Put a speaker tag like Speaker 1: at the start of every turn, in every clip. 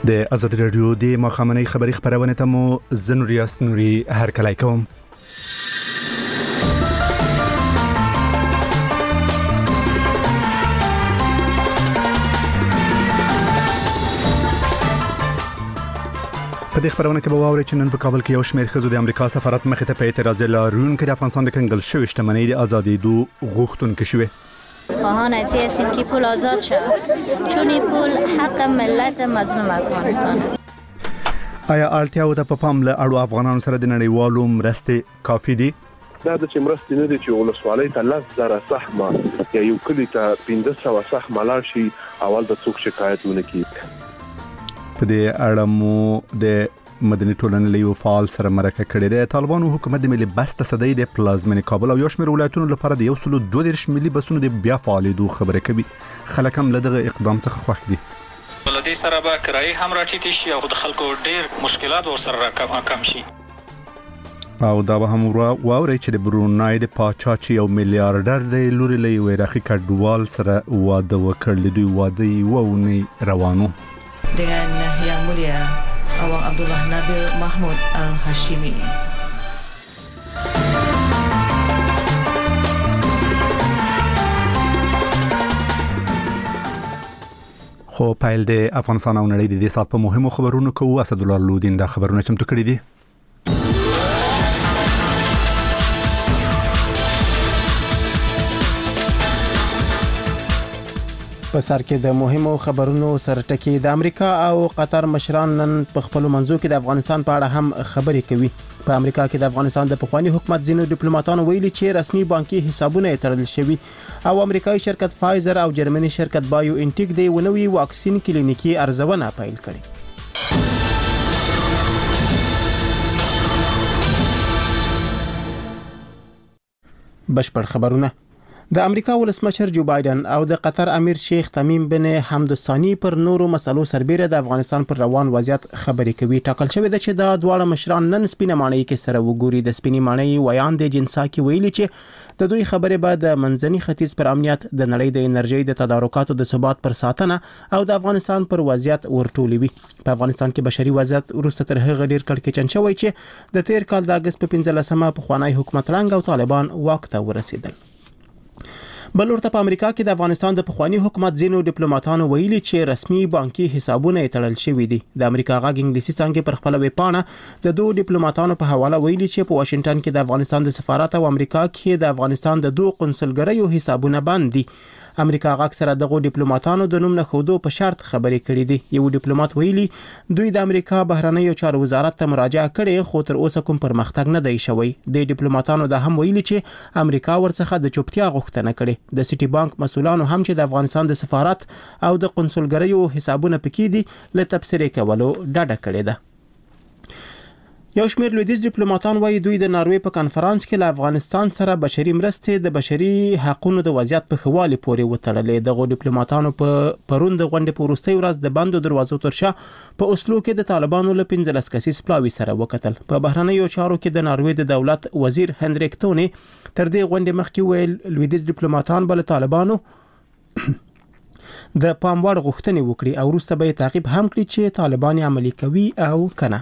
Speaker 1: د آزادي رادیو د مخامنۍ خبري خبرونه ته مو زنوریاس نوري هرکلای کوم. په دې خبرونه کې به واورئ چې نن په کابل کې یو شمېر ښځو د امریکا سفارت مخې ته په اعتراض لارونکو د افغانستان د کنګل شوې شتمنۍ د ازادېدو غوښتونکې شوې.
Speaker 2: خواهان از این هستیم که پول آزاد شود چون این پول حق ملت مظلوم افغانستان است.
Speaker 1: آیا اړتیاو ته په پام له اړو افغانانو سره د نړیوالو مرستې کافي دي؟
Speaker 3: دا د چې مرستې نه دي چې ولسوالۍ ته 10,000 سهمه یا یو کلی ته 1500 سهمه لاړ شي اول د څوک شکایت ونه کړي.
Speaker 1: په دې اړه مو د مدني ټولنې له یو فعال سره مرکه کړې ده. طالبانو حکومت د ملي بس تصدۍ د پلازمینې کابل او یو شمېر ولایتونو لپاره د 132 ملي بسونو د بیا فعالېدو خبره کوي. خلک هم له دغه اقدام څخه خوښ دي.
Speaker 4: بلدي سره به کرایي هم راټیټ شي او د خلکو ډېر مشکلات ورسره کم شي.
Speaker 1: او دا به هم واورئ چې د برونای د پاچا چې یو میلیارډر دی لوري له یو عراقي کډوال سره واده وکړ. دوی واده یې وونی روانو
Speaker 5: dengan Yang Mulia Awang Abdullah Nabil Mahmud Al-Hashimi.
Speaker 1: خو پایل د افغانستان او نړۍ د دې سات په مهمو خبرونو کوو. اسدالله لودین دا خبرونه چمتو کړي دي.
Speaker 6: په سر کې د مهمو خبرونو سرټکی د امریکا او قطر مشران نن په خپل منځو کې د افغانستان په اړه هم خبرې کوي. په امریکا کې د افغانستان د پخوانی حکومت ځینو ډیپلوماټانو ویلي چې رسمي بانکي حسابونه یې تړل شوي او امریکایي شرکت فایزر او جرمني شرکت بایو انټیک د ونوي واکسین کلینیکي ارزونه پیل کړې. بشپړ خبرونه. د امریکا ولسمشر جو بایدن او د قطر امیر شیخ تمیم بن حمد الثانی پر نورو مسلو سربېره د افغانستان پر روان وضعیت خبرې کوي. ټاکل شوی د چې دا دواړه مشران نن سپینه ماڼۍ کې سره وګوري. د سپینې ماڼۍ ویان د جنسا کې ویلي چې د دوی خبرې به د منځني ختیځ پر امنیت، د نړۍ د انرژي د تدارکاتو د ثبات پر ساتنه او د افغانستان پر وضعیت ورټولي وي. په افغانستان کې بشري وضعیت وروسته تر هغه ډیر کړکېچن شوی چې د تیر کال د اگست په 15مه په خوانی حکومت رنګ او طالبان واک ته ورسېدل. بل ورته په امریکا کې د افغانستان د پخوانی حکومت ځینو ډیپلوماټانو ویلي چې رسمي بانکي حسابونه یې تړل شوي دي. د امریکا غاګ انګلیسي څنګه پر خپل ویبپاڼه د دوه ډیپلوماټانو په حواله ویلي چې په واشنگټن کې د افغانستان د سفارت او امریکا کې د افغانستان د دوه قونسلګریو حسابونه بند دي. امریکا غاګ سره دغه ډیپلوماټانو د نوم نه خودو په شرط خبرې کړې دي. یو ډیپلوماټ ویلي دوی د امریکا بهرنیو چارو وزارت ته مراجعه کړې خو تر اوسه کوم پرمختګ نه دی شوی. د ډیپلوماټانو د هم ویلي چې امریکا ورڅخه د چوپتیا غوښتنه کړې. د سټي بانک مسؤلانو هم چې د افغانستان د سفارت او د قونسلګریو حسابونه پکې دي له تبصرې کولو ډډه کړې ده. یو شمېر لویدیځ ډیپلوماټان وايي دوی د ناروې په کانفرنس کې له افغانستان سره بشري مرستې د بشري حقوقو د وضعیت په خوالي پورې وتړلې. دغه ډیپلوماټانو په پرون د غونډې په وروستۍ ورځ د بندو دروازو تر شا په اوسلو کې د طالبانو له 15 کسیز پلاوي سره وکتل. په بهرنیو چارو کې د ناروې د دولت وزیر هنریک تونی تر دې غونډې مخکې ویل لویدیځ ډیپلوماټان بل طالبانو د پاموړ غوښتنې وکړي او وروسته به تعقیب هم کړي چې طالبان عملي کوي او کنه.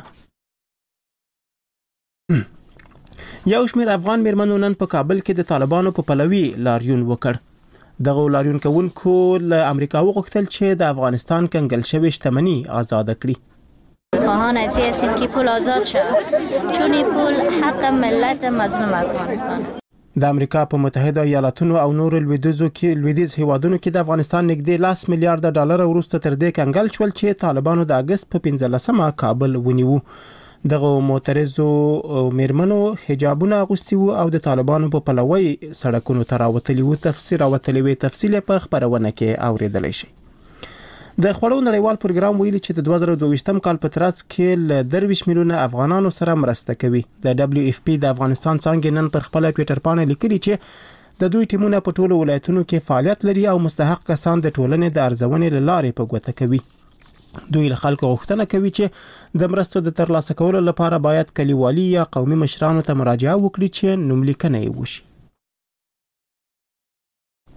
Speaker 6: یو شمېر افغان میرمنو نن په کابل کې د طالبانو په پلوي لاریون وکړ. دغه لاریون کوونکو له امریکا وغوښتل چې د افغانستان کنګل شوی شتمنۍ آزاد کړي.
Speaker 2: خواهان از این هستیم که پول آزاد شود چون این پول حق ملت مظلوم افغانستان است.
Speaker 6: د امریکا په متحده ایالاتونو او نور لویدیځ هیوادونو کې د افغانستان نږدې 10 میلیارډ ډالر وروسته تر دې کنګل شول چې طالبانو د اگست په 15مه کابل ونیو. دغه معترضو میرمنو حجابونه اغوستي وو او د طالبانو په پلوي سړکونو ته راوتلي وو. تفصیل په خبرونه کې اوریدل شي. د خړو نړیوال پروګرام ویلي چې د 2022م کال په ترڅ کې ل 23 میلیونه افغانانو سره مرسته کوي. د WFP د افغانستان څنګه نن پر خپل ټوئیټر باندې لیکلي چې د دوی ټیمونه په ټولو ولایتونو کې فعالیت لري او مستحق کسان د ټولنې د ارزونې لارې په ګوته کوي. دوی له خلکو غوښتنه کوي چې د مرستو د ترلاسه کولو لپاره باید کلیوالي یا قومي مشرانو ته مراجعه وکړي چې نوملیکنه یې وشي.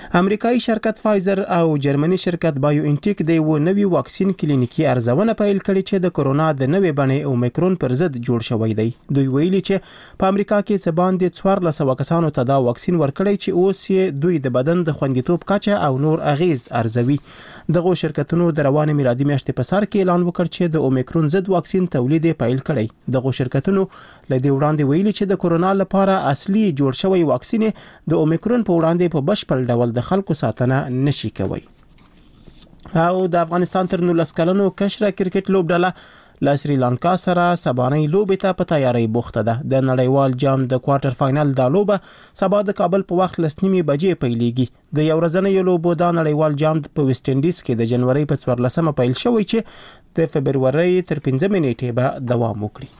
Speaker 6: امریکایي شرکت فایزر او جرمني شرکت بایو انټیک د یو نوي واکسین کلینیکي ارزونه پیل کړې چې د کورونا د نوې بڼې اومیکرون پر ضد جوړ شوی دی. دوی ویلي چې په امریکا کې څه باندې 1400 کسانو ته دا واکسین ورکړی چې اوس یې دوی د بدن د خوندیتوب کچه او نور اغیز ارزوي. دغه شرکتونو د روانه میلادي میاشتې په سر کې اعلان وکړ چې د اومیکرون ضد واکسین تولید پیل کړی. دغه شرکتونو لدې وړاندې ویلي چې د کورونا لپاره اصلي جوړ شوی واکسین د اومیکرون په وړاندې په بشپړ ډول د خلکو ساتنه نشي کوي. او د افغانستان تر 19 کلنو کشره کرکټ لوبډله له سریلانکا سره سبانۍ لوبې ته په تیاری بوخته ده. د نړیوال جام د کوارټر فائنل د لوبه سبا د کابل په وخت 9:30 بجې پیلېږي. د یو ورځنۍ لوبو د نړیوال جام په ویسټ انډیز کې د جنوري په 14مه پیل شوی چې د فبرवरी تر 15 نیټې به دوام وکړي.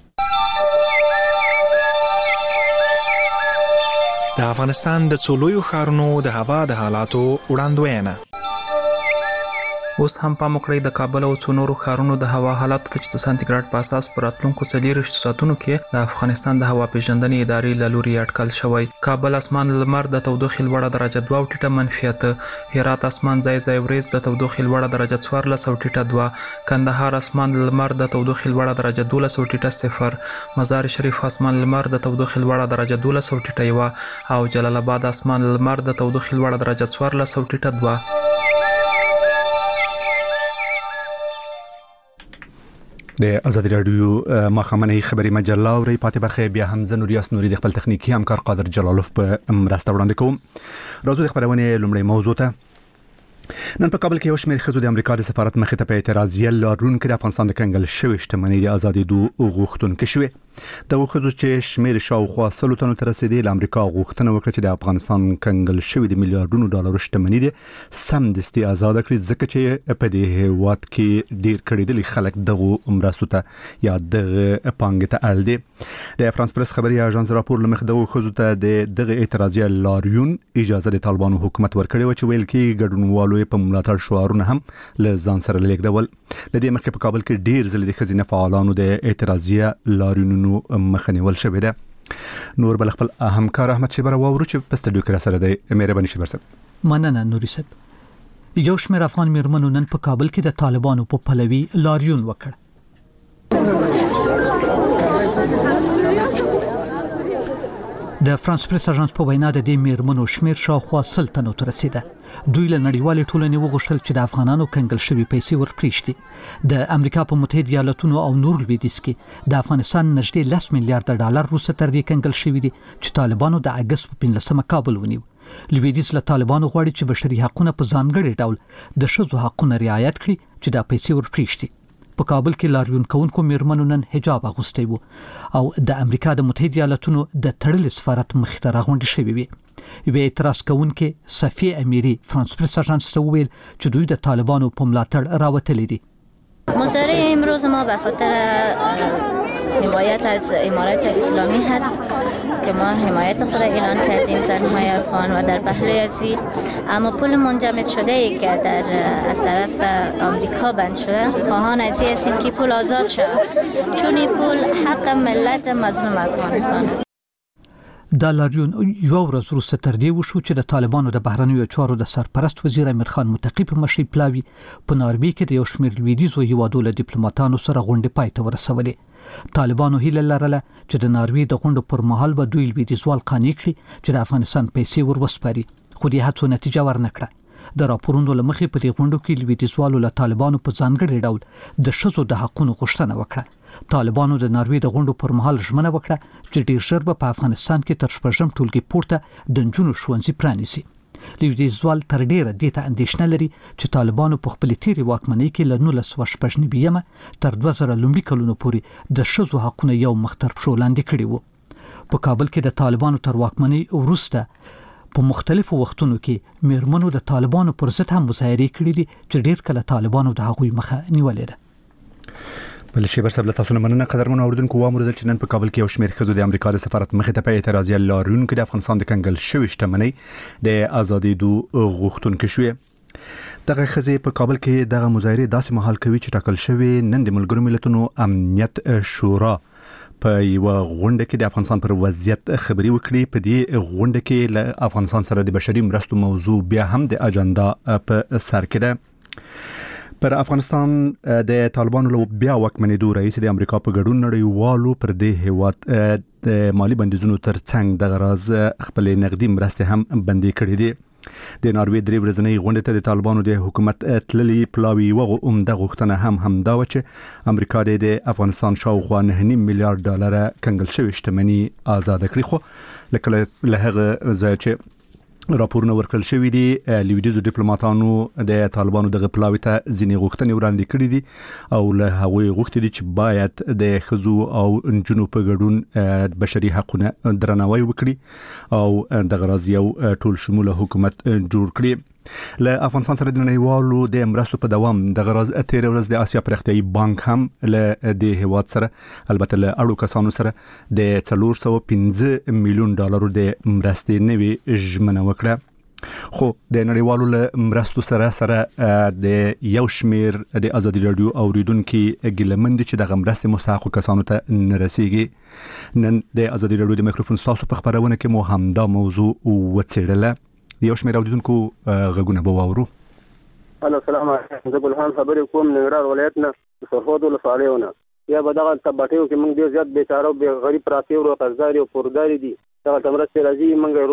Speaker 7: د افغانستان د څولویو ښارونو د هوا د حالاتو وړاندوینه.
Speaker 8: اوس هم پام وکړئ د کابل او څو نورو ښارونو د هوا حالات ته چې د سانتیګراډ په اساس پر راتلونکو 24 ساعتونو کې د افغانستان د هوا پیژندنې ادارې له لوري اټکل شوی. کابل اسمان لمر د تودوخې لوړه درجه 2 او ټیټه -8. هرات اسمان ځای ځای وریځ د تودوخې لوړه درجه 14 او ټیټه 2. کندهار اسمان لمر د تودوخې لوړه درجه 12 او ټیټه 0. مزار شریف اسمان لمر د تودوخې لوړه درجه 12 او ټیټه 1. او جلال آباد اسمان لمر د تودوخې لوړه درجه 14 او ټیټه 2.
Speaker 1: د ازادي رادیو مخامنۍ خبري مجله او ری پاتې برخه بیا هم زنوریاس نوري د خپل تخنیکی همکار قادر جلالوف په مرسته وړاندې کوم. راځو د خبرونه لومړی موضوع ته. نن په کابل کې یو شمېر ښځو د امریکا د سفارت مخې ته په اعتراضیه لارونکو د افغانستان د کنګل شوې شتمنۍ د ازادېدو غوښتونکې شوې. دغه ښځو چې شمېر شاوخوا 100 تنو ته رسېدی له امریکا غوښتنه وکړه چې د افغانستان کنګل شوې د میلیارډونو ډالرو شتمنۍ دي سمدستي آزاد کړي، ځکه چې په دې هیواد کې ډیر کړيدلي خلک دغه مرستو ته یا دغه پانګې ته اړ دي. د فرانس پریس خبري اژانس راپور لمخ دغه ښځو ته دغه اعتراضیه لاریون اجازه د طالبانو حکومت ورکړي و چې ویل کې ګډونوالو په ملاتړ شعارونه هم له ځان سره لیکدول. لدې مخکې په کابل کې ډیر ځله د ښځینه فعالانو د اعتراضیه لاریونونو مخنیول شوې ده. نور بل خپل همکار احمد شبر واورو چې په سټډیو کې سره دی. مهرباني شبر صاحب.
Speaker 9: مننه نوري صاحب. یو شمېر افغان میرمنو نن په کابل کې د طالبانو په پلوي لاریون وکړ. د فرانس پریس اژانس په وینا د دې میرمنو شمېر شاوخوا 100 تنو ته رسیده. دوی له نړیوالې ټولنې وغوښتل چې د افغانانو کنګل شوي پیسې ورپریږدي. د امریکا په متحده ایالاتونو او نور لویدیځ کې د افغانستان نږدې 10 میلیارډ ډالر وروسته تر دې کنګل شوي دي چې طالبانو د اگست په 15مه کابل ونیو. لویدیځ له طالبانو غواړي چې بشري حقوقونه په ځانګړي ډول د ښځو حقوقونه رعایت کړي چې دا پیسې ورپریږدي. په کابل کې لاریون کوونکو میرمنو نن حجاب اغوستی وو او د امریکا د متحده ایالاتونو د تړلي سفارت مخې ته راغونډې شوې وې. یوه اعتراض کوونکې صفیه امیری فرانس پریس اژانس ته وویل چې دوی د طالبانو په ملاتړ راوتلي دي.
Speaker 2: مظاهره امروز ما به خاطر حمایت از امارت اسلامی هست که ما حمایت خود اعلان کردیم زنهای افغان و در پهلوی ازی، اما پول منجمد شده ای که از طرف آمریکا بند شده خواهان ازی هستیم که پول آزاد شود، چون این پول حق ملت مظلوم افغانستان است.
Speaker 9: دا لاریون یو ورځ وروسته تر دې وشو چې د طالبانو د بهرنیو چارو د سرپرست وزیر امیر خان متقی په مشرۍ پلاوي په ناربي کې د یو شمېر لویدیځو هیوادو له ډیپلوماټانو سره غونډې پای ته ورسولې. طالبانو هیله لرله چې د ناروې د غونډو پر مهال به دوی لویدیځوال قانع کړي چې د افغانستان پیسې وروسپاري، خو دې هڅو نتیجه ورنکړه. د راپورونو له مخې په دې غونډو کې لویدیځوالو له طالبانو په ځانګړي ډول د ښځو د حقوقو غوښتنه وکړه. طالبانو د ناروې د غونډو پر مهال ژمنه وکړه چې ډیر ژر به په افغانستان کې تر 6 ټولګي پورته د نجونو ښوونځي پرانیسي. لویدیځوال تر ډیره دې ته اندېښنه لري چې طالبانو په خپل تیری واکمنۍ کې له 1999 تر 2000 لومړي کلونو پورې د ښځو حقوقونه یو مخ تر پښو لاندې کړي وو. په کابل کې د طالبانو تر واکمنۍ وروسته په مختلفو وختونو کې میرمنو د طالبانو پر ضد هم مظاهرې کړې دي چې ډیر کله طالبانو د هغوی مخه نیولې ده.
Speaker 1: بل شي برسبله تاسو نه مننه قدرمن اوردونکو وامر د چنن په کابل کې یو شمېر ښځو د امریکا د سفارت مخې ته په اعتراضیه لارونکو د افغانستان د کنګل شوې شتمنۍ د ازادېدو غوښتونکې شوې. دغه ښځې په کابل کې دغه مظاهره داسې مهال کوي چې ټاکل شوی نن د ملګرو ملتونو امنیت شورا په یو غونډه کې د افغانستان پر وضعیت خبري وکړي. په دې غونډه کې له افغانستان سره د بشري مرستو موضوع بیا هم د اجنډا په سر کې ده. پر افغانستان د طالبانو له بیا واکمنېدو رئیس د امریکا په ګډون نړیوالو پر دې هیواد د مالی بندیزونو ترڅنګ د غراز خپل نقدي مرستې هم بندي کړې دي. د ناروې درې ورځنۍ غونډې ته د طالبانو د حکومت تللي پلاوی عمده غوښتنه هم دا و چې امریکا د افغانستان شاوخوا 9.5 میلیارډ ډالر کنګل شوی شتمنۍ آزاد کړي. خو لکه له هغه ځای چې راپورونه ورکړل شوی دي لیویدیزو ډیپلوماټانو د طالبانو د پلاوی ته ځینې غوښتنې وړاندې کړې دي او له هغوی غوښتي دي چې باید د خزو او انجونو په ګډون بشري حقوقونه درناوی وکړي او د غراز یو ټول شموله حکومت جوړ کړي. له افغانستان سره د نړیوالو د مرستو په دوام د غراز 13 ورځ د آسیا پرختیايي بانک هم له د هیواد سره البته له اړو کسانو سره د 415 میلیون ډالر د مرستې نوي ژمنه وکړه. خو د نړیوالو له مرستو سره د یو شمیر د ازادي رادیو اوریدونکو ګلمند چې د مرستې مستحق کسانو ته نرسيږي. نن د ازادي رادیو د میکروفون تاسو په خبرونه کې مو هم دا موضوع وڅېړله. یو شمیر اوریدونکو غږونه به واورو.
Speaker 10: السلام علیکم. زه ګلهان خبرې کوم ننګرهار ولایت نه سرحد ولسوالیونه. یا به دغه تباټیو کې موږ ډیر زیات بیچاره او غریب پراته ورو قرضداري او پورداري دي. دغه تمرستې راځي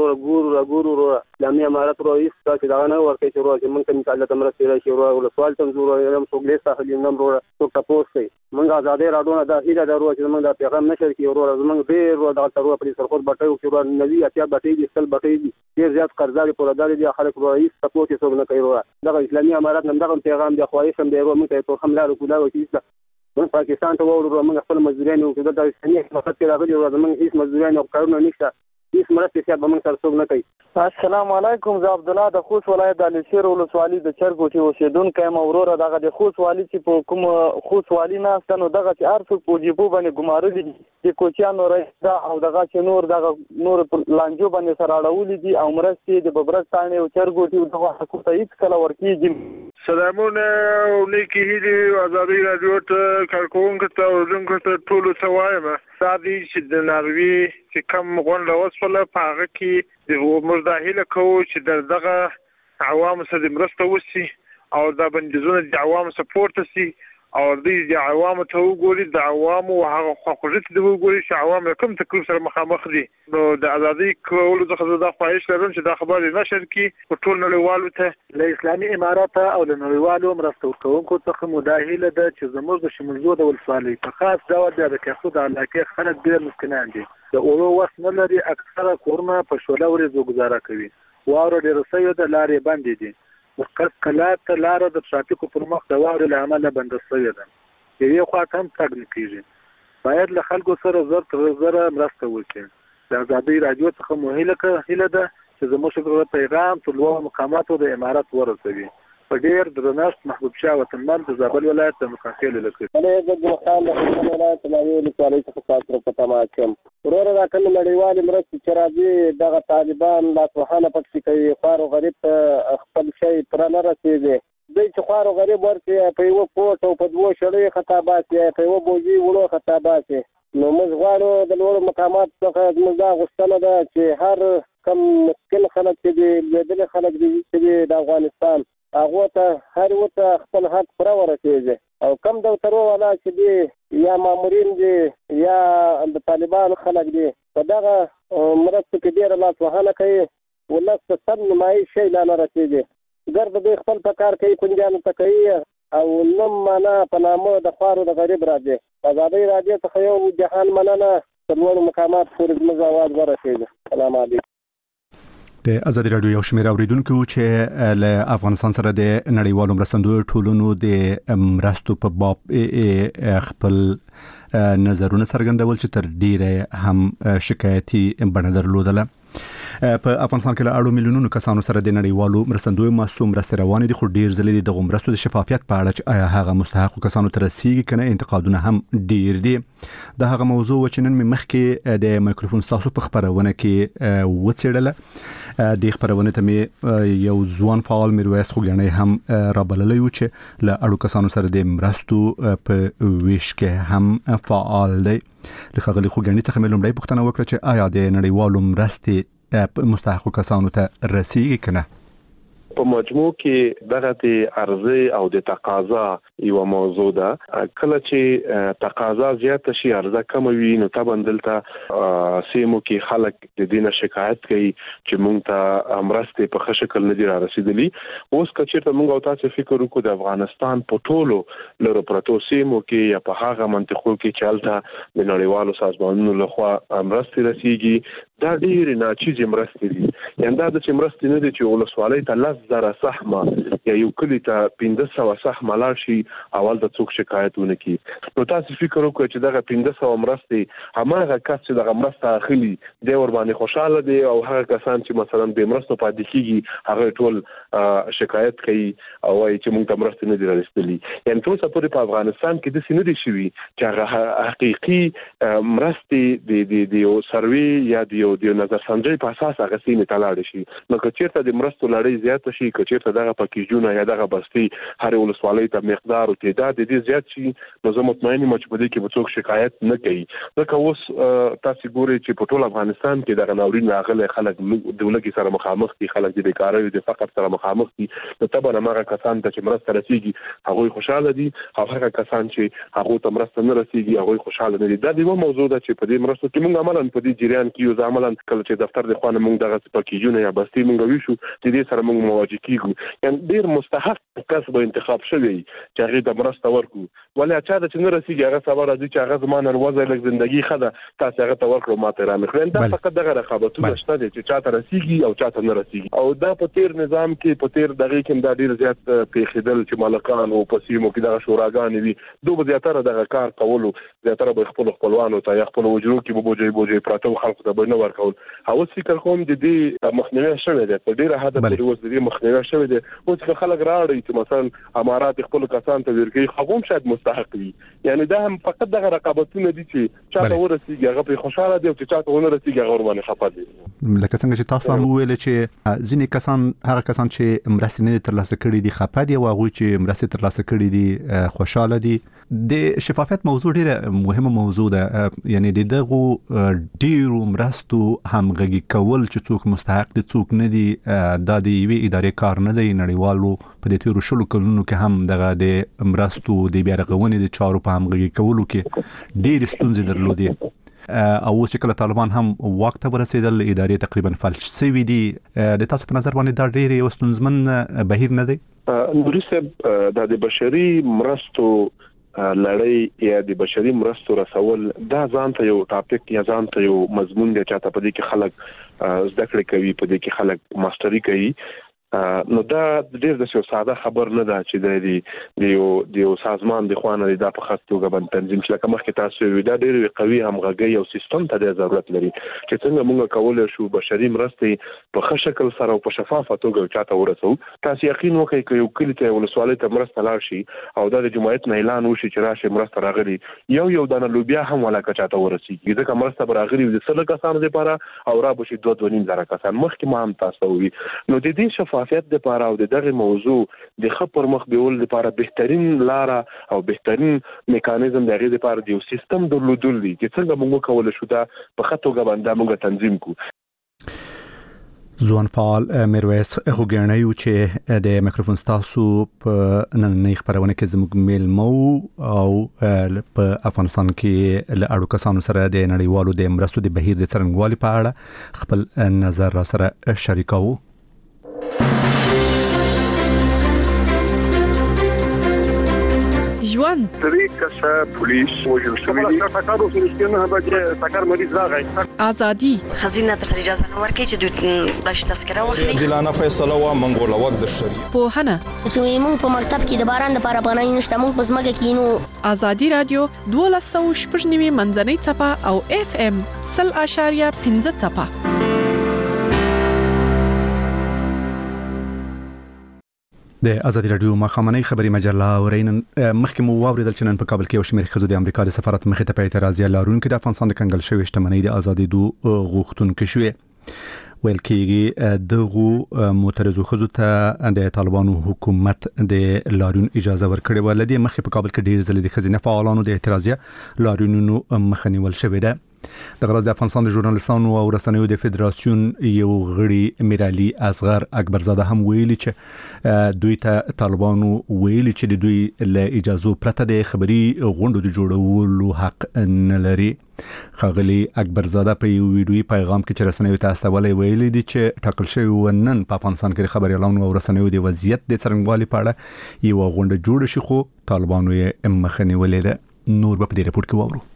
Speaker 10: موږ ګورو اسلامي امارت رئیس چې دغه نه ورکوي چې ورو چې موږ ته مثال تمرستې راشي ورو ولسوال ته زورو یم څوګلې ساحل نم ورو څوک تاسو کوي موږ آزادې راډو نه د هیله درو چې موږ د پیغام نشر کې ورو موږ ډیر ورو دغه ترو په سرخوت بټیو کې ورو نوي اتیا بټي دي سل بټي دي ډیر زیات قرضداري پورداري دي خلک رئیس تاسو چې څوک نه کوي ورو دغه اسلامي امارت نن دغه پیغام دی خواهش هم دی ورو موږ ته په حمله وکړو چې موږ پاکستان ته ورو موږ خپل مزدوران او د اسلامي حکومت کې راغلي ورو موږ هیڅ مزدوران او کارونه نشته هیڅ مرستې چې به موږ سره څوک نه کوي.
Speaker 11: السلام علیکم. زه عبد الله د خوست ولایت د علشیر ولسوالي د چرګوټي اوسیدونکو یم. وروره دغه د خوست والي چې په کوم خوست والي ناسته نو دغه چې هر څوک په جیبو باندې ګمارلي دي د کوچیانو رئیس دا او دغه چې نور لانجو باندې سره اړولي دي او مرستې د ببرستان او چرګوټي دغه حکومت هیڅ کله ورکیږي.
Speaker 12: سلامونه نیکی هیلې ازادي رادیو ته کارکونکو ته ورونکو ته ټول څه وایم. دا دي چې د ناروې چې کم غونډه وسوله په هغه کې د مزداهله کوو چې دغه عوامو سره د مرسته وشي او دا بندیزونه د عوامو سپورت شي او د عوامو ته وګوري د عوامو هغه خواخوږي ته وګوري چې عوام کوم تکلیف سره مخامخ دي. نو د ازادي کولو څخه دا خواهش لرم چې دا خبر نشر کی په ټول نړیوالو ته
Speaker 13: له اسلامي امارات او له نړیوالو مرستو کوونکو څخه مداهله ده چې زموږ د شمولزو د ولسوالۍ په خاص ډول د کښو د علاقې خلک ډېر مسکینان دي. د اورو وخت نه لري اکثره کورونه په شوله ورځو گزاره کوي. واوره ډېر سوي د لارې باندې دي. وقت کلات لاره د ترافیکو پر مخ د واورې له امله بنده شوې ده. یوې خواته هم تګ نه کېږي. باید له خلکو سره زر مرسته وکړي. د ازادۍ رادیو څخه مو هیله ده چې زموږ پیغام ټول مقاماتو د امارت ورسوي. په ډېر درنښت محبوب شاه وطنمل د زابل ولایت د مکاخیل لکه
Speaker 10: زه د خپل ولایت د ولسوالۍ څخه تاسو په تماس کوم. ورور دا کله نړیوال مرستې چې راځي دغه طالبان لا سبحانه پکې کوي خوار غریب ته خپل شي پر نه رسیږي. دوی چې خوار غریب ورته په یو پورت او په دوه شړې خطابات په یو بوجي وړو خطابات نو موږ غواړو د لوړ مقامات څخه موږ دا غوښتنه ده چې هر کم مسکین خلک چې بدل خلک دي چې د افغانستان هغه ته هر وته خپل حق پر ورسیږي او کم د ترو والا چې دي یا مامورین دي یا د طالبان خلک دي په دغه مرسته کې ډیر لا سبحانه کوي ولست سم نمایي شي لا نه رسیږي. ګرد به خپل پکار کوي پنځانو ته کوي او نم معنا په نامه د خوارو د غریب راځي. ازادي راځي ته یو جهان مننه څلور مقامات پورې موږ आवाज ورسېږي. سلام علیکم.
Speaker 1: د ازادي رادیو یو شمېر اوریدونکو چې له افغانستان سره د نړیوالو مرستندویو ټولنو د مرستو په باب خپل نظرونه څرګندول چې تر ډیره هم شکایتي بڼه درلودله. په افغانستان کې له اړو میلیونونو کسانو سره د نړیوالو مرستندوی مؤسسو مرستې روانې دي، خو ډیر ځلې د مرستو د شفافیت په اړه چې آیا هغه مستحقو کسانو ته رسیږي کنه انتقادونه هم ډیر دي. د هغه موضوع چې نن مې مخکې د مایکروفون تاسو په خبرونه کې وڅېړله، د خبرونه ته مې یو ځوان فعال میرویس خوګیاڼی هم رابللی و چې له اړو کسانو سره د مرستو په ویش کې هم فعال دی. له ښاغلي خوګیاڼي څخه مې لومړی پوښتنه وکړه چې آیا د نړیوالو مرستې مستحقو کسانو ته رسیږي کنه؟
Speaker 3: په مجموع کې دغه د عرضه او د تقاضا یو موضوع ده. کله چې تقاضا زیاته شي عرضه کم وي نو طبعا دلته سیمو کې خلک د دینه شکایت کوي چې مونږ ته مرستې په ښه شکل نه دي را رسیدلي. اوس که چېرته مونږ او تاسو فکر وکړو د افغانستان په ټولو لرو پرتو سیمو کې یا په هغه منطقو کې چې هلته د نړیوالو سازمانونو لخوا مرستې رسیږي، دا ډېرې ناچیزې مرستې دي. یعنې دا د چې مرستې نه دي چې ولسوالۍ ته 10,000 سهمه یا یو کلی ته 1500 سهمه لاړ شي اول د څوک شکایت ونه کړي. نو تاسو فکر وکړئ چې دغه 1500 مرستې هماغه کس چې دغه مرسته اخلي دی ور باندې خوشاله دي، او هغه کسان چې مثلا به مرسته پاتې کیږي هغه ټول شکایت کوي او وايي چې موږ ته مرسته نه دي رسیدلې. یعنې تر اوسه پورې په افغانستان کې د سینې دي شوی چې هغه حقيقي مرستې د یو سروي یا د نظر سنجي په اساس هغه سینې تلاړ شي. نو که چیرته د مرستو لړۍ زیات شي، که چیرته دغه پکیجونه یا دغه بستي هر ولسوالۍ ته مقدار او تعداد دې زیات شي، نو زه مطمئن یم چې په دې کې به څوک شکایت نه کوي. ځکه اوس تاسو ګورئ چې په ټول افغانستان کې دغه ناورین راغلی خلک د ولګي سره مخامخ دي، خلک د بیکارۍ او د فقر سره مخامخ دي. نو طبعا هغه کسان ته چې مرسته رسیږي هغوی خوشاله دي، او هغه کسان چې هغه ته مرسته نه رسیږي هغوی خوشاله نه دي. دا یو موضوع ده چې په دې مرسته کې موږ عملاً په دې جریان کې یو عملاً کله چې دفتر د خوانه موږ دغه پکیجونه یا بستي موږ ویشو د دې سره موږ مواجه کیږو. یعنی ډیر مستحق کس به انتخاب شوی چې هغه د مرسته ورکو، ولی اچھا د چې نه رسیږي هغه سبا راځي چې هغه زمانه وروزه لږ ژوندۍ خده تاسو هغه ته ورکړو ماته را مخلین. دا فقط دغه رقابتونه شته چې چاته رسیږي او چاته نه رسیږي، او دا په تیر نظام کې په تیر دغه کې دا ډیر زیات پیښیدل چې مالکان او پسیمو کې دغه شوراګان وي دوه زیاتره دغه کار کولو، زیاتره به خپلوانو ته یا خپل وجرو کې بوجي پراته خلکو ته به نه ورکول. او فکر کوم د دې مخنیوي شوی دی، په ډیره حد پورې اوس د دې مخنیوي شوی دی. اوس که خلک راړي چې مثلا امارات خپل کسان ته ورګي خو شاید مستحق وي. یعنی دا هم فقط دغه رقابتونه دي چې چاته ورسیږي هغه په خوشاله دي او چې چاته ونه رسیږي هغه ور باندې خپه دي.
Speaker 1: لکه څنګه چې تاسو هم ویل چې ځینې کسان هغه کسان چې مرستې نه ترلاسه کړي دي خپه دي، او هغه چې مرستې ترلاسه کړي دي خوشاله دي. د شفافیت موضوع ډیره مهمه موضوع ده. یعنی دغه ډیرو مرستو همغږي کول چې څوک مستحق دي څوک نه دي د دې ادارې کار نه دی. نړیوالو په دې تیرو شلو کلونو کې هم دغه د مرستو د بیا رغونې د چارو په همغږي کولو کې ډېرې ستونزې درلودې، او اوس چې کله طالبان هم واک ته ورسېدل ادارې تقریبا فلج شوې دي. د تاسو په نظر باندې دا ډېر یو ستونزمن بهیر نه دی؟
Speaker 3: نوري صاحب د بشري مرستو لړۍ یا د بشري مرستو رسول دا ځان ته یو ټاپک یا ځان ته یو مضمون دی چې په دې کې خلک زده کړې کوي، په دې کې خلک ماستري کوي. نو دا ډېر د ساده خبر نه ده چې د یو سازمان د خوانه د په خاص توګه باندې تنظیم چې لکه مخکې تاسو وی دا ډېر قوي همغږي او سیستم ته د ضرورت لري چې څنګه موږ کولای شو بشري مرستې په ښه شکل سره او په شفافه توګه چاته ورسو. تاسو یقین وکړئ چې یو کلی ته ولسوالۍ ته مرسته لاړ شي او دا د جمعیت نه اعلان وشي چې راشه مرسته راغلي، یو دانه لوبیا هم ولا چاته ورسیږي ځکه مرسته راغلي د سل کسانو لپاره او را بشي 2.5 کسان مخکې ما هم تاسو وی. نو د دې شفافیت د لپاره او دغه موضوع د خپل مخ بیول لپاره بهترین لار او بهترین میکانیزم دغه لپاره د سیستم درلودل دي چې څنګه موږ کولای شو دا په خطوګه باندې موږ تنظیم کو.
Speaker 1: ځوان فعال میرویس خوګیاڼی چې د مایکروفون تاسو په نننۍ خبرونه کې زموږ میلمو او په افغانستان کې له اړو کسانو سره د نړیوالو د مرستو د بهیر د څرنګوالي په اړه خپل نظر را سره شریکاو.
Speaker 14: ژوند
Speaker 12: طریقه پولیس وجل شوی تاکارو سرشتنه به تاکار مریض راغی
Speaker 14: ازادي
Speaker 15: خزینه تر اجازه نه ورکړي چې باش تذکره واخلي
Speaker 16: دلانه فیصله وا منګول وخت د شریعت
Speaker 14: په هنه
Speaker 17: چې موږ په مکتب کې د باران د لپاره پناه نشته موږ په زمګه کې نو
Speaker 14: ازادي رادیو 12.9 منځنۍ چپه او FM 0.15 چپه
Speaker 1: د ازادي رادیو مخامنۍ خبري مجله ورین مخکې مو واوریدل چې نن په کابل کې یو شمېر ښځو د امریکا د سفارت مخې ته په اعتراض لارونکو د افغانستان د کنګل شوی شتمنۍ د ازادي غوښتونکو شوې ویل کېږي دغه معترضو ښځو ته د طالبانو حکومت د لارون اجازه ورکړې و لدی مخکې په کابل کې ډېر ځله د خزینه فعالانو د اعتراضیه لارونونو مخنیول شوې ده. د غرض د افغانستان د ژورنالستانو او رسنیو د فدراسیون یو غړي میرعلی اصغر اکبرزاده هم ویلي چې دوی ته طالبانو ویلي چې د دوی له اجازه پرته د خبري غونډو د جوړولو حق نه لري. خغلی اکبرزاده په یو ویډیوي پیغام کې چې رسنیو ته استولې ویلي دي چې ټاکل شوی ونن په افغانستان کې خبريالانو او رسنیو د وضعیت د څرنګوالي په اړه یو غونډه جوړه شي خو طالبانو یې مخنیولې ده. نور په دې رپورت کې وورو.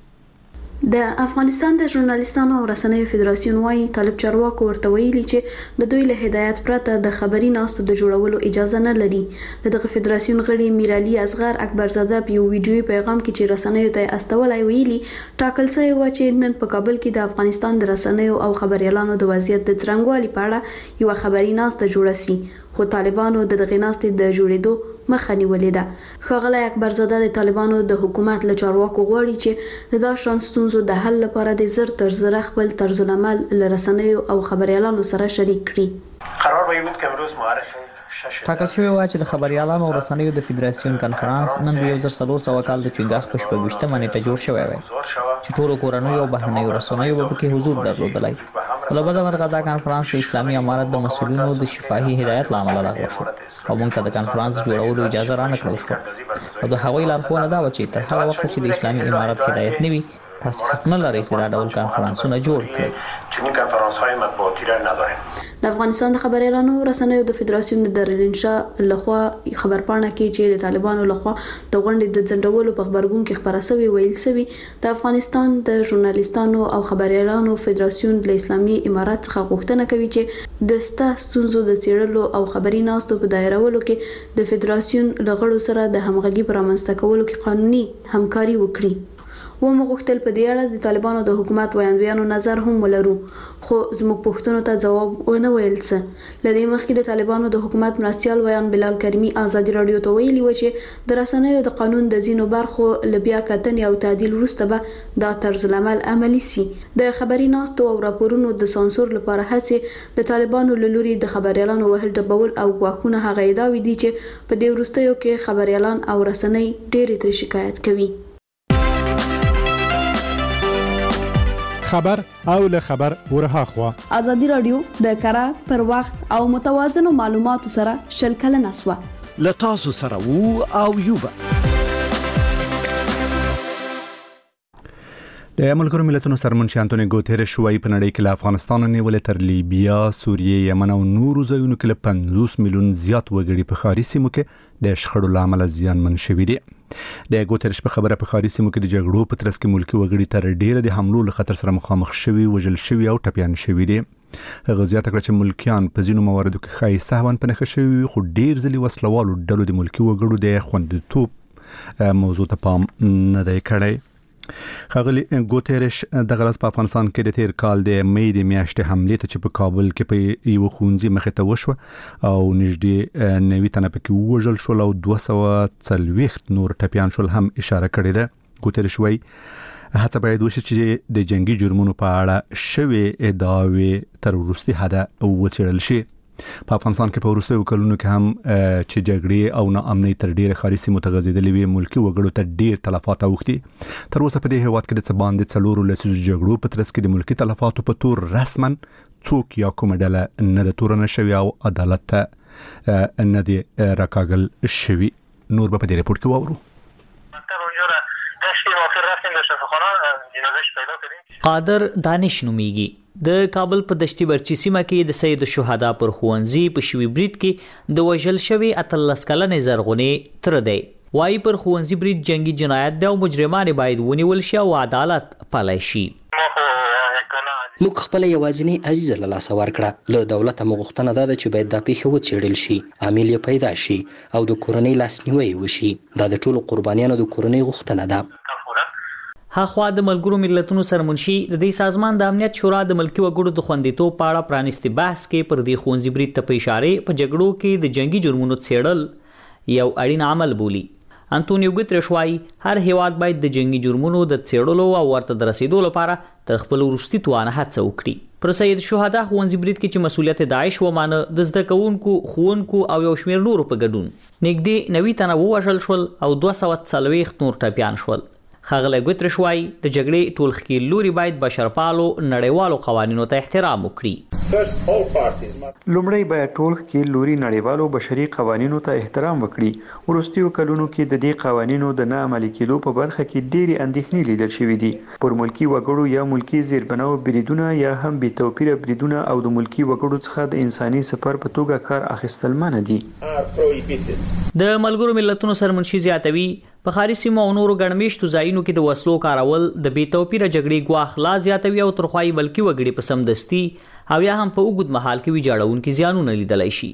Speaker 14: د افغانستان د ژورنالستانو او رسنیو فدراسیون وايي طالب چارواکو ورته ویلي چې د دوی له هدایت پرته د خبري ناستو د جوړولو اجازه نه لري. دغه فدراسیون غړي میرعلی اصغر اکبرزاده په یو ویډیوي پیغام کې چې رسنیو ته استولای ویلي ټاکل شوی و چې نن په کابل کې د افغانستان د رسنیو او خبريالانو د وضعیت د څرنګوالي په اړه یو خبري ناسته جوړه سي خو طالبانو د دغه ناستې د جوړېدو مخه نیولې ده. ښاغلی اکبرزاده د طالبانو د حکومت له چارواکو غواړي چې د دا شان ستونزو د حل لپاره د زر تر زره خپل طرز العمل له رسنیو او خبريالانو سره شریک کړي.
Speaker 18: قرار به بود که امروز معرفی
Speaker 19: ټاکل شوی و چې د خبريالانو او رسنیو د فدراسیون کانفرنس نن د 1400 کال د چنګاخ په 28 نیټه جوړ شوی و چې ټولو کورنیو او بهرنیو رسنیو په کې حضور درلودلای. ولبد مرغه دا کانفرنس د اسلامي امارت د مسؤلینو د شفاهي هدایت لامل لغوه شو او موږ ته د کانفرنس جوړولو اجازه را نکړل شو او د هوایي لارښوونه دا و چې تر هغه وخت چې د اسلامي امارت هدایت نوي تاسو حق نه لرئ چې دا ډول کانفرنسونه جوړ کړئ.
Speaker 18: چنین کانفرنس‌های مطبوعاتی را نداریم.
Speaker 14: د افغانستان د خبريالانو رسنیو د فدراسیون د درلنشا لخوا خبرپاڼه کې چې د طالبانو لخوا د غونډې د ځنډولو په خبرګون کې خبره شوی ویل شوی د افغانستان د ژورنالستانو او خبريالانو فدراسیون د اسلامي امارات څخه غوښتنه کوي چې د ستاسو د چیرلو او خبري ناستو په دایرولو کې د فدراسیون لغړو سره د همغږي پر منځته کولو کې قانوني همکاري وکړي. و مغوښتل په دې اړه د طالبانو د حکومت ویاندویانو نظر هم ولرو خو زموږ پوښتنو ته ځواب ونه ویل څه. لدې مخکې د طالبانو د حکومت مرستيال ویان بلال کریمی ازادي رادیو ته ویلي و چې د رسنیو د قانون د زینو برخو لبیا کتنې او تعدیل وروسته به دا طرز العمل عملی سي. د خبري ناستو او راپورونو د سانسور لپاره هڅه د طالبانو لوري د خبريالانو وهل ډبول او غواخونه هغه ادعا دي چې په دې وروستیو کې خبريالان او رسنۍ ډېر تر شکایت کوي.
Speaker 20: خبر او له خبر ورها خوا
Speaker 14: ازادي رادیو د کره پر وخت او متوازن معلوماتو سره شلکل نسوه
Speaker 21: ل تاسو سره وو او یوبا
Speaker 1: د ملګرو ملتونو سرمنشي انټونی ګوتيريش وايي په نړۍ کې له افغانستان نیولې تر لیبیا، سوریه، یمن او نورو ځایونو کې له 50 میلیون زیات وګړي په ښاري سیمو کې د شخړو لامل زیانمن شوي دي. د ګوتيريش په خبره په ښاري سیمو کې د جګړو په ترڅ کې ملکی وګړي تر ډیره د حملو له خطر سره مخامخ شوي، وژل شوي او ټپيان شوي دي. هغه زیاته کړه چې ملکیان په ځینو مواردو کې خای سهوان په نخښه شوي، خو ډیر ځلې وسلوالو ډلو د ملکی وګړو د خوندیتوب موضوع ته پام نه دی کړی. خغلی ګوتيريش د غرض په افغانستان کې د تیر کال د مې د میاشتې حمله ته چې په کابل کې په یو خونځي مخه ته وشو او نږدې 90 تنه پکې وژل شول او 240 نور ټپيان شول هم اشاره کړې ده. ګوتيريش وايي هڅه باید وشي چې د جنگي جرمونو په اړه شوي ادعاوې تر وروستي حده وڅېړل شي. په افغانستان کې په وروستیو کلونو کې هم چې جګړې او ناامنۍ تر ډیره ښاري سیمو ته غځېدلې وي، ملکي وګړو ته ډیر تلفات اوښتي. تر اوسه په دې هېواد کې د څه باندې 4 لسیزو جګړو په ترڅ کې د ملکي تلفاتو په تور رسما څوک یا کومه ډله نه د تورنه شوی او عدالت ته نه دی راکاږل شوی. نور به په دې رپورت کې واورو.
Speaker 22: قادر دانش نومیږي. د کابل په دشتي برچی سیمه کې د سید الشهدا پر خوانزي په شوی برید کې د وژل شوی 18 کلنې زرغونې تر دی. وايي پر خوانزي برید جنگي جنایت دی او مجرمان باید ونیول شي او عدالت پلی شي.
Speaker 23: موږ خپل یوازینی عزیز له لاسه ورکړه. له دولت مغوښتنه ده چې باید دا پیښه وڅېړل شي، عامل یې پیدا شي او د کورنۍ لاسنیوي وشي. دا د ټولو قربانیانو د کورنۍ غوښتنه ده.
Speaker 22: هاخوا د ملګرو ملتونو سرمنشي د دې سازمان د امنیت شورا د ملکی وګړو د خوندیتوب په اړه پرانیستي بحث کې پر دې ښوونځي برید ته په اشاره په جګړو کې د جنگي جرمونو څېړل یو اړین عمل بولی. انټونیو ګوتریش وايي هر هیواد باید د جنگي جرمونو د څېړلو او ورته د رسیدو لپاره تر خپل وروستي توانه هڅه وکړي. پر سید شهدا ښوونځي برید کې چې مسؤلیت داعش ومانه د زده کوونکو ښوونکو او یو شمېر نورو په ګډون نږدې 90 تنه ووژل شول او 240 نور ټپیان شول. ښاغلی ګوتریش وايي د جګړې ټول ښکیل لوري باید بشرپالو نړیوالو قوانینو ته احترام وکړي.
Speaker 8: لومړی باید ټول ښکیل لوري نړیوالو بشري قوانینو ته احترام وکړي. وروستیو کلونو کې د دې قوانینو د نه عملي کېدو په برخه کې ډېرې اندېښنې لیدل شوې دي. پر ملکي وګړو یا ملکي زیربناو بریدونه یا هم بې توپیره بریدونه او د ملکي وګړو څخه د انساني سفر په توګه کار اخیستل منع دي.
Speaker 22: د ملګرو ملتونو سرمنشي زیاتوي په ښاري سیمو او نورو ګڼمېشتو ځایونو کې د وسلو کارول د بې توپیره جګړې ګواښ لا زیاتوي او ترخوایي ملکي وګړي په سمدستي او یا هم په اوږد مهال کې ویجاړونکي زیانونه لیدلی شي.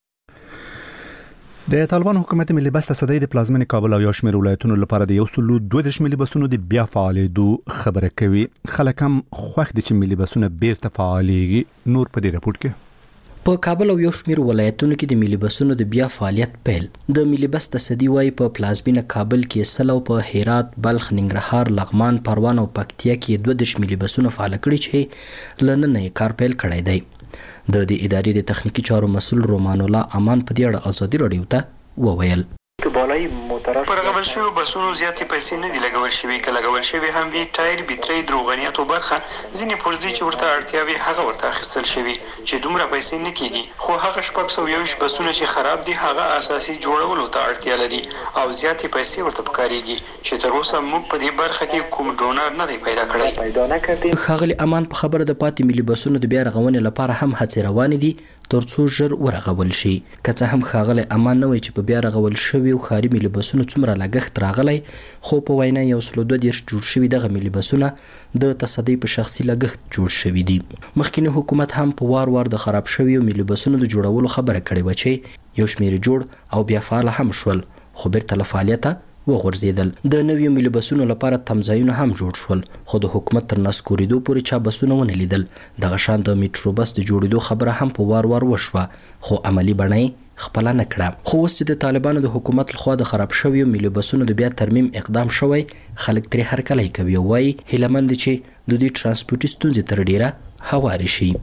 Speaker 1: د طالبان حکومت ملي بس تصدی د پلازمینې کابل او یو شمېر ولایتونو لپاره د 132 ملي بسونو د بیا فعالېدو خبره کوي. خلک هم خوښ دي چې ملي بسونه بیرته فعالېږي. نور په دې راپورټ کې
Speaker 23: په کابل او یو شمېر ولایتونو کې د ملي بسونو د بیا فعالیت پیل. د ملي بس تصدی وايي په پلازمینه کابل کې سلو په هرات، بلخ، ننګرهار، لغمان، پروان او پکتیا کې 12 ملي بسونه فعال کړي چې لننه کار پیل کړی دی. د دې ادارې د تخنیکی چارو مسول رومان الله امان په دې اړه ازادي رادیو ته وویل.
Speaker 4: بالای موترش پر غول شوی بسونو زیاتې پیسې نه دي لګول شوی، که لګول شوی هم وی ټایر، بیټری، دروغنیات او برخه ځینې پرځي چې ورته اړتیا وي هغه ورته اخیستل شوی چې دومره پیسې نه کیږي. خو هغه 621 بسونه چې خراب دي هغه اساسي جوړولو ته اړتیا لري او زیاتې پیسې ورته پکاريږي چې تر اوسه موږ په دې برخه کې کوم ډونر نه دی پیدا کړی.
Speaker 23: خاغلی امان په خبره د پاتې ملي بسونو د بیا رغونې لپاره هم هڅې روانې دي ترڅو ژر ورغول شي. که څه هم خاغلی امان نه وایي چې په بیا رغول شوي ښاري ملي بسونو څومره لګښت راغلی، خو په وینا 132 جوړ شوي دغه ملي بسونه د تصدی په شخصي لګښت جوړ شوي دي. مخکینی حکومت هم په وار وار د خراب شویو ملي بسونو د جوړولو خبره کړې وه چې یو شمېر جوړ او بیا فعال هم شول، خو بیرته له فعالیته وغورځېدل. د نویو ملي بسونو لپاره تمځایونه هم جوړ شول، خو د حکومت تر نسکورېدو پورې چا بسونه ونه لیدل. دغه شان د میټرو بس د جوړېدو خبره هم په وار وار وشوه، خو عملی بڼه یې خپله نه کړه. خو اوس چې د طالبانو د حکومت لخوا د خراب شویو ملي بسونو د بیا ترمیم اقدام شوی، خلک ترې هرکلی کوي او وایي هیلهمند دي چې د دې ترانسپورټي ستونزې تر ډیره هوارې شي.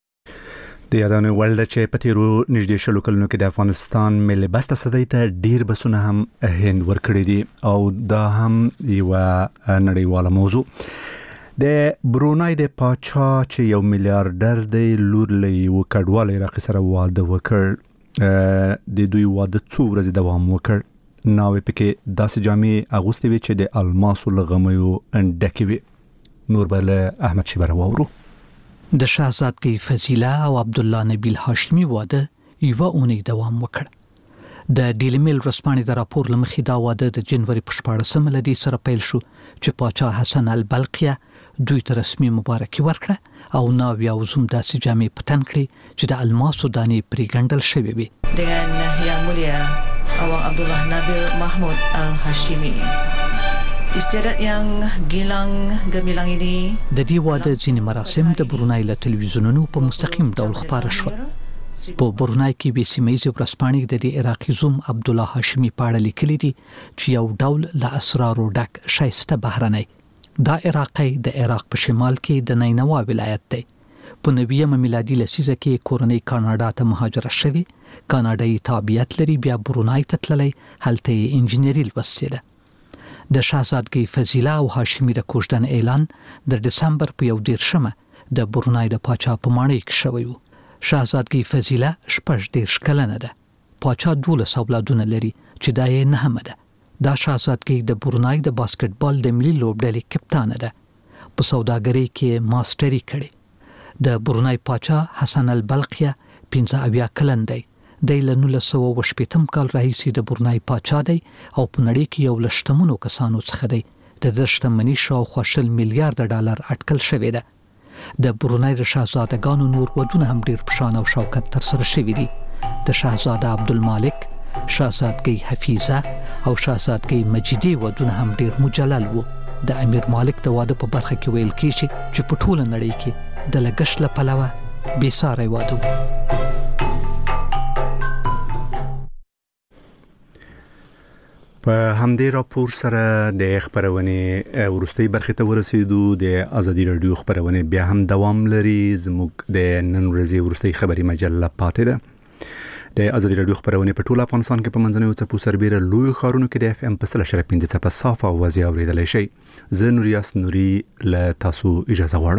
Speaker 1: د یادونې وړ ده چې په تیرو نږدې شلو کلونو کې د افغانستان ملي بس تصدی ته ډیر بسونه هم هند ورکړي دي او دا هم یوه نړیواله موضوع. د برونای د پاچا چې یو میلیارډر دی لور له یوه کډوال عراقي سره واده وکړ. د دوی واده څو ورځې دوام وکړ. ناوې پکې داسې جامې اغوستې وې چې د الماسو له غمیو ډکې وې. نور به له احمد شیبر واورو.
Speaker 9: د شاهزادګۍ فضیله او عبدالله نبیل هاشمي واده یوه اونۍ دوام وکړ. د ډیلی میل ورځپاڼې د راپور له مخې دا واده د جنوري په 14 له دې سره پیل شو چې پاچا حسن البلقیه دوی ته رسمي مبارکي ورکړه او ناوې او زوم داسې جامې په تن کړې چې د الماسو دانې پرې ګنډل شوې وي.
Speaker 5: dengan Yang Mulia Awang Abdullah Nabil Mahmud Al-Hashimi. استعداد yang gilang gemilang ini
Speaker 9: د دې واده ځینې مراسم د برونای له تلویزیونونو په مستقیم ډول خپاره شول. په برونای کې به سیمایي ورځپاڼې د دې عراقي زوم عبدالله هاشمي په اړه لیکلي دي چې یو ډول له اسرارو ډک ښایسته بهرنی. دا عراقي د عراق په شمال کې د نینوا ولایت دی. په 90 میلادي لسیزه کې کورنۍ کاناډا ته مهاجرت شوې. کاناډایي تابعیت لري، بیا برونای ته تللی، هلته یې انجینري لوستې ده. د شاهزادګۍ فضیله او هاشمي د کوژدن اعلان د دسمبر په 11 د برونای د پاچا په ماڼۍ کې شوی و. شاهزادګۍ فضیله 14 کلنه ده. پاچا 12 اولادونه لري چې دا یې 9 ده. دا شاهزادګۍ د برونای د باسکټبال د ملي لوبډلې کپتانه ده. په سوداګرۍ کې ماستري کړې. د برونای پاچا حسن البلقیه 15 کلن دی. د 1918 کال راهیسې د برونای پاچا دی او په نړۍ کې یو له شتمنو کسانو څخه دی. د شتمنۍ شاوخوا 20 میلیارډ ډالر اټکل شوی ده. د برونای د شاهزادګانو نور ودونه هم ډیر په شان او شوکت ترسره شوي دي. د شاهزاده عبدالمالک، شاهزادګۍ حفیظه او شاهزادګۍ مجیدې ودونه هم ډیر مجلل وو. د امیر مالک د واده په برخه کې ویل کیږي چې په ټوله نړۍ کې د لګښت له پلوه بې ساری واده و.
Speaker 1: په همدې راپور سره د خبرونې ورستۍ برخې ته ورسېدو. د ازادي رادیو خبرونه بیا هم دوام لري. زموږ د نن ورځې ورستۍ خبري مجله پاتې ده. د ازادي رادیو خبرونه په ټول افغانستان کې په منځنوي څپو سربېره لوی ښارونو کې د اف ام په 100.5 څپه صافه اوازې اورېدلی شي. زه نوریاس نوري له تاسو اجازه غواړم.